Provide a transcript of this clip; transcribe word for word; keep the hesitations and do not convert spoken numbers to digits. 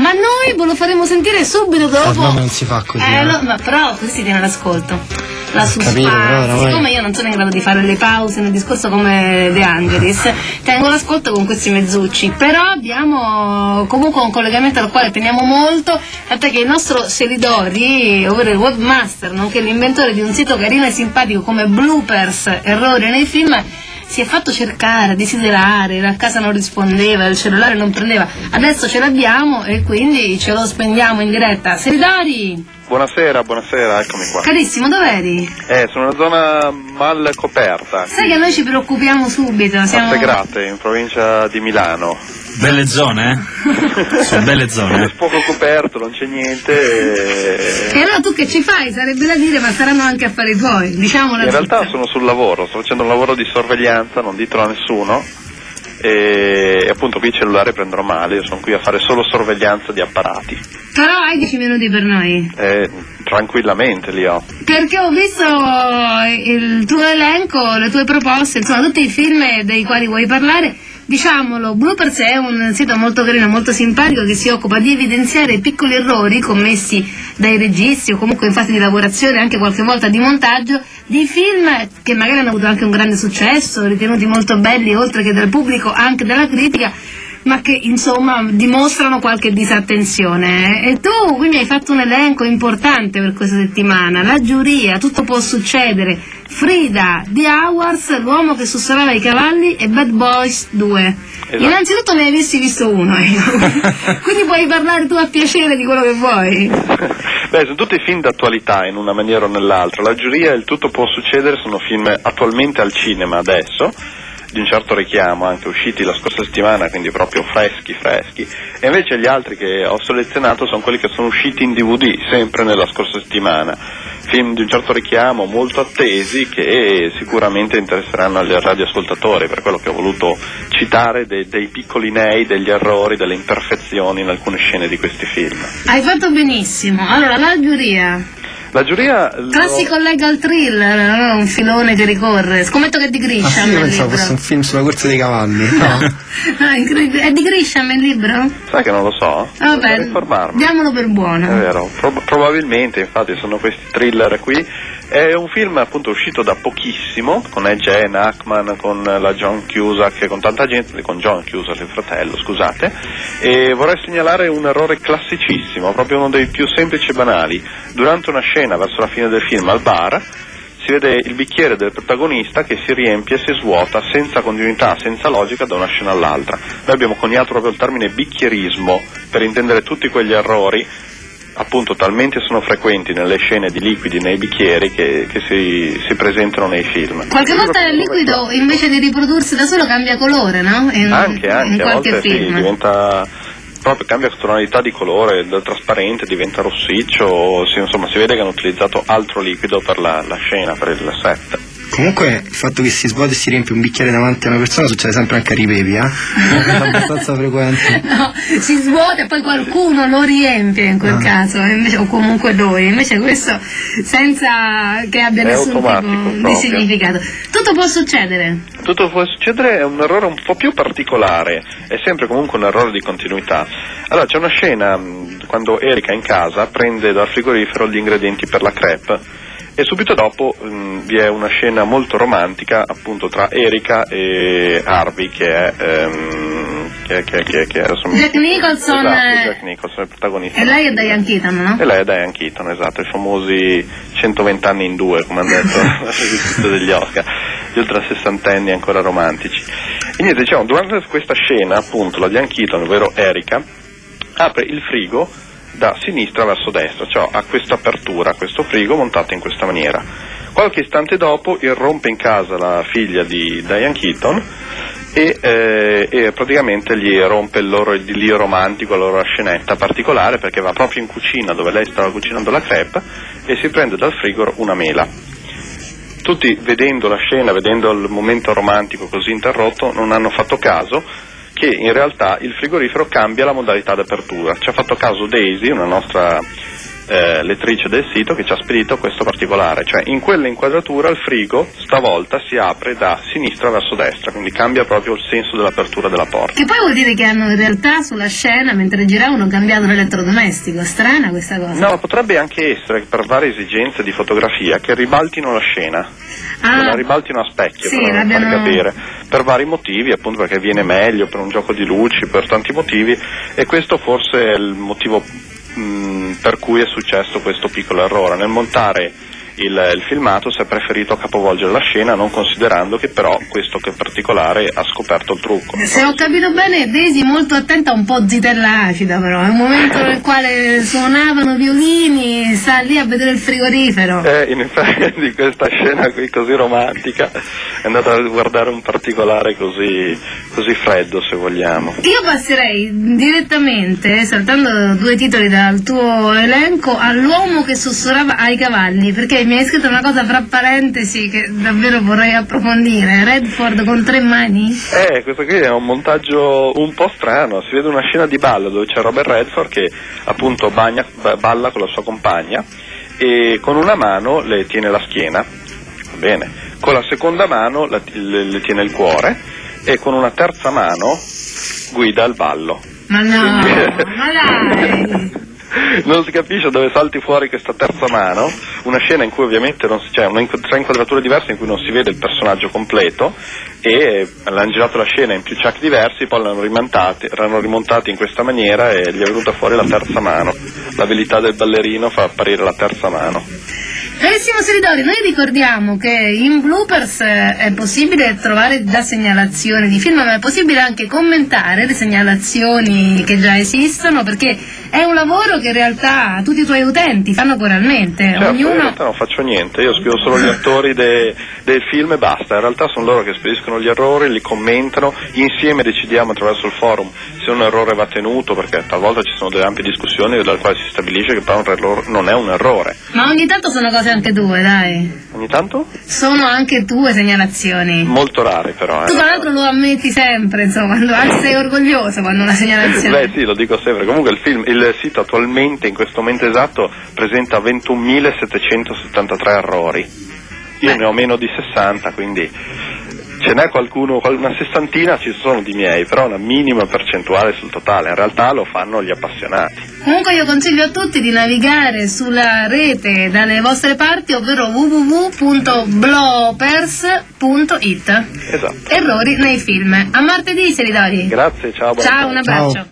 ma noi ve lo faremo sentire subito dopo. Eh, ma non si fa così. Eh, eh. no, ma però così si tiene l'ascolto. La Capito, però, suspense, siccome io non sono in grado di fare le pause nel discorso come De Angelis, tengo l'ascolto con questi mezzucci, però abbiamo comunque un collegamento al quale teniamo molto, tant'è che il nostro Selidori, ovvero il webmaster, nonché l'inventore di un sito carino e simpatico come Bloopers, errori nei film, si è fatto cercare, desiderare, la casa non rispondeva, il cellulare non prendeva, adesso ce l'abbiamo e quindi ce lo spendiamo in diretta. Selidori! Buonasera, buonasera, eccomi qua. Carissimo, dov'eri? Eh, sono in una zona mal coperta. Sai che noi ci preoccupiamo subito, siamo... A Segrate, in provincia di Milano. Belle zone, eh? Sono belle zone. È poco coperto, non c'è niente. E allora tu che ci fai? Sarebbe da dire, ma saranno anche affari tuoi, diciamo la In realtà tutta. sono sul lavoro, sto facendo un lavoro di sorveglianza, non ditelo a nessuno. E appunto qui i cellulari prendono male, io sono qui a fare solo sorveglianza di apparati. Però hai dieci minuti per noi. Eh, tranquillamente li ho. Perché ho visto il tuo elenco, le tue proposte, insomma tutti i film dei quali vuoi parlare. Diciamolo, Bloopers è un sito molto carino, molto simpatico, che si occupa di evidenziare i piccoli errori commessi dai registi o comunque in fase di lavorazione, anche qualche volta di montaggio, di film che magari hanno avuto anche un grande successo, ritenuti molto belli oltre che dal pubblico, anche dalla critica, ma che insomma dimostrano qualche disattenzione. E tu quindi hai fatto un elenco importante per questa settimana: La giuria, Tutto può succedere, Frida, The Hours, L'uomo che sussurrava i cavalli e Bad Boys due. Esatto. Innanzitutto ne hai visti visto uno, quindi puoi parlare tu a piacere di quello che vuoi. Beh, sono tutti film d'attualità in una maniera o nell'altra. La giuria e Il tutto può succedere sono film attualmente al cinema adesso, di un certo richiamo, anche usciti la scorsa settimana, quindi proprio freschi freschi, e invece gli altri che ho selezionato sono quelli che sono usciti in D V D sempre nella scorsa settimana, film di un certo richiamo, molto attesi, che sicuramente interesseranno agli radioascoltatori, per quello che ho voluto citare dei, dei piccoli nei, degli errori, delle imperfezioni in alcune scene di questi film. Hai fatto benissimo. Allora, La giuria. La giuria... Classico lo... legal thriller, no? Un filone che ricorre. Scommetto che è di Grisham. Ah, sì, io il pensavo libro. fosse un film sulla corsa dei cavalli. No. No, incredibile. È di Grisham il libro? Sai che non lo so? Vabbè, devo informarmi. diamolo per buono. È vero, Pro- probabilmente, infatti sono questi thriller qui. È un film appunto uscito da pochissimo, con Gene Hackman, con la John Cusack, con tanta gente, con John Cusack, il fratello, scusate, e vorrei segnalare un errore classicissimo, proprio uno dei più semplici e banali. Durante una scena verso la fine del film al bar si vede il bicchiere del protagonista che si riempie e si svuota senza continuità, senza logica, da una scena all'altra. Noi abbiamo coniato proprio il termine bicchierismo per intendere tutti quegli errori, appunto talmente sono frequenti nelle scene di liquidi nei bicchieri che, che si, si presentano nei film. Qualche volta il liquido invece di riprodursi da solo cambia colore, no? In, anche, anche, in a qualche volte film. sì, diventa proprio, cambia tonalità di colore, dal trasparente diventa rossiccio, sì, insomma si vede che hanno utilizzato altro liquido per la, la scena, per il set. Comunque il fatto che si svuota e si riempie un bicchiere davanti a una persona succede sempre anche a Ripevi, eh? È abbastanza frequente. No, si svuota e poi qualcuno lo riempie in quel ah. caso, invece, o comunque lui, invece questo senza che abbia è nessun tipo proprio. di significato. Tutto può succedere. Tutto può succedere è un errore un po' più particolare, è sempre comunque un errore di continuità. Allora c'è una scena quando Erika in casa prende dal frigorifero gli ingredienti per la crepe, e subito dopo mh, vi è una scena molto romantica appunto tra Erika e Harvey, che è ehm, che, che, che, che adesso Jack Nicholson, esatto, Jack Nicholson, il protagonista. E lei è Diane Keaton, no? E lei è Diane Keaton, esatto, i famosi centoventi anni in due, come hanno detto la degli Oscar, gli ultra sessantenni ancora romantici. E niente, diciamo, durante questa scena appunto la Diane Keaton, ovvero Erika, apre il frigo da sinistra verso destra, cioè ha questa apertura, questo frigo montato in questa maniera. Qualche istante dopo irrompe in casa la figlia di Diane Keaton e, eh, e praticamente gli rompe il loro idillio romantico, la loro scenetta particolare, perché va proprio in cucina dove lei stava cucinando la crepe e si prende dal frigo una mela. Tutti, vedendo la scena, vedendo il momento romantico così interrotto, non hanno fatto caso che in realtà il frigorifero cambia la modalità d'apertura. Ci ha fatto caso Daisy, una nostra eh, lettrice del sito che ci ha spedito questo particolare, cioè in quella inquadratura il frigo stavolta si apre da sinistra verso destra, quindi cambia proprio il senso dell'apertura della porta. Che poi vuol dire che hanno in realtà sulla scena, mentre giravano, cambiato l'elettrodomestico. Strana questa cosa. No, potrebbe anche essere per varie esigenze di fotografia che ribaltino la scena, Ah, che la ribaltino a specchio, sì, per non l'abbiano- far capire, per vari motivi, appunto perché viene meglio, per un gioco di luci, per tanti motivi, e questo forse è il motivo mh, per cui è successo questo piccolo errore. Nel montare il, il filmato si è preferito capovolgere la scena, non considerando che però questo che particolare ha scoperto il trucco. se ho capito bene, Daisy molto attenta, un po' zitella acida, però è un momento nel quale suonavano violini, sta lì a vedere il frigorifero. Eh, in effetti questa scena qui così romantica è andata a guardare un particolare così, così freddo, se vogliamo. Io passerei direttamente, saltando due titoli dal tuo elenco, all'uomo che sussurrava ai cavalli, perché mi hai scritto una cosa fra parentesi che davvero vorrei approfondire. Redford con tre mani? Eh, questo qui è un montaggio un po' strano, si vede una scena di ballo dove c'è Robert Redford che appunto bagna, balla con la sua compagna e con una mano le tiene la schiena, va bene, con la seconda mano la- le, le tiene il cuore e con una terza mano guida il ballo. Ma no, ma dai! Non si capisce dove salti fuori questa terza mano, una scena in cui ovviamente non si, c'è una inqu- tre inquadrature diverse in cui non si vede il personaggio completo e hanno girato la scena in più chuck diversi, poi l'hanno rimontati, l'hanno rimontati in questa maniera e gli è venuta fuori la terza mano. L'abilità del ballerino fa apparire la terza mano. Carissimo Seridori, noi ricordiamo che in bloopers eh, è possibile trovare da segnalazioni di film, ma è possibile anche commentare le segnalazioni che già esistono, perché è un lavoro che in realtà tutti i tuoi utenti fanno coralmente, Certo, io in ognuno... realtà non faccio niente, io scrivo solo gli attori de- del film e basta, in realtà sono loro che spediscono gli errori, li commentano, insieme decidiamo attraverso il forum se un errore va tenuto, perché talvolta ci sono delle ampie discussioni dalle quali si stabilisce che però un errore non è un errore. Ma ogni tanto sono cose anche tue, dai. Ogni tanto? Sono anche tue segnalazioni. Molto rare però. Tu Eh. tra l'altro lo ammetti sempre, insomma, quando anche sei orgoglioso quando una segnalazione... Beh sì, lo dico sempre, comunque il film, il sito attualmente in questo momento esatto presenta ventunomilasettecentosettantatré errori, io Beh. ne ho meno di sessanta, quindi ce n'è qualcuno, qual- una sessantina ci sono di miei, però una minima percentuale sul totale, in realtà lo fanno gli appassionati. Comunque io consiglio a tutti di navigare sulla rete dalle vostre parti, ovvero w w w punto bloopers punto it. Esatto. Errori nei film. A martedì, Seridori. Grazie, ciao. buona Ciao, serata. un abbraccio.